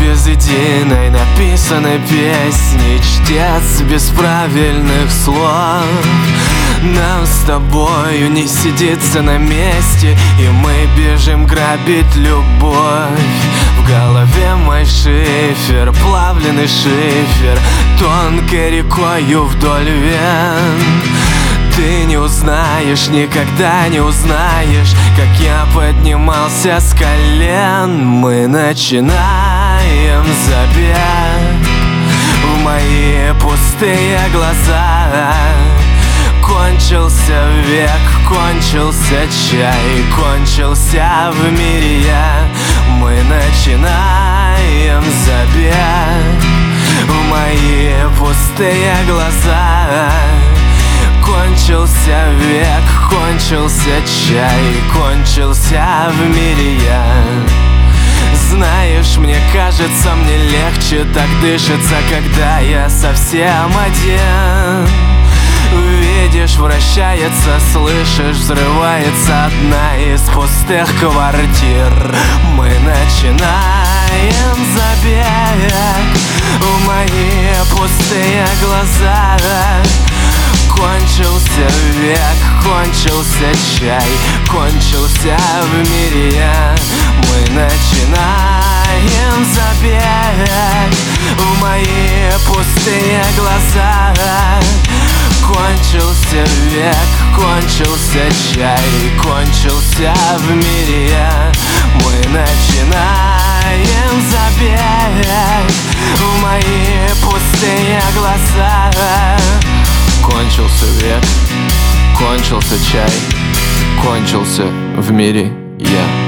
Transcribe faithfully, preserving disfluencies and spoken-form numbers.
без единой написанной песни, чтец без правильных слов. Нам с тобою не сидится на месте, и мы бежим грабить любовь. В голове мой шифер, плавленый шифер, тонкой рекою вдоль вен. Ты не узнаешь, никогда не узнаешь, как я поднимался с колен. Мы начинаем забег в мои пустые глаза. Кончился век, кончился чай, кончился в мире я. Мы начинаем забег в мои пустые глаза. Кончился век, кончился чай, кончился в мире я. Знаешь, мне кажется, мне легче так дышится, когда я совсем один. Видишь, вращается, слышишь, взрывается одна из пустых квартир. Мы начинаем забег в мои пустые глаза. Кончился век, кончился чай, кончился в мире я. Мы начинаем забег в мои пустые глаза. Кончился век, кончился чай, кончился в мире я. Мы начинаем забег в мои пустые глаза. Кончился век, кончился чай, кончился в мире я.